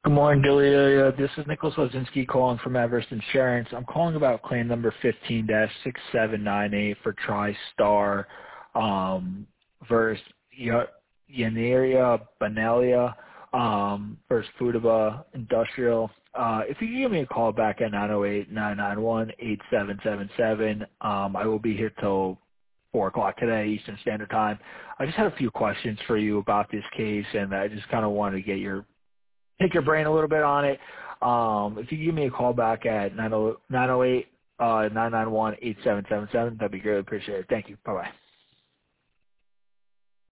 Good morning, Delia. This is Nicholas Lozinski calling from Everest Insurance. I'm calling about claim number 15-6798 for TriStar versus Yaneria Benelia versus Foodaba Industrial. If you can give me a call back at 908-991-8777, I will be here till 4 o'clock today, Eastern Standard Time. I just had a few questions for you about this case, and I just kind of wanted to get pick your brain a little bit on it. If you give me a call back at 908-991-8777, that'd be greatly appreciated. Thank you. Bye-bye.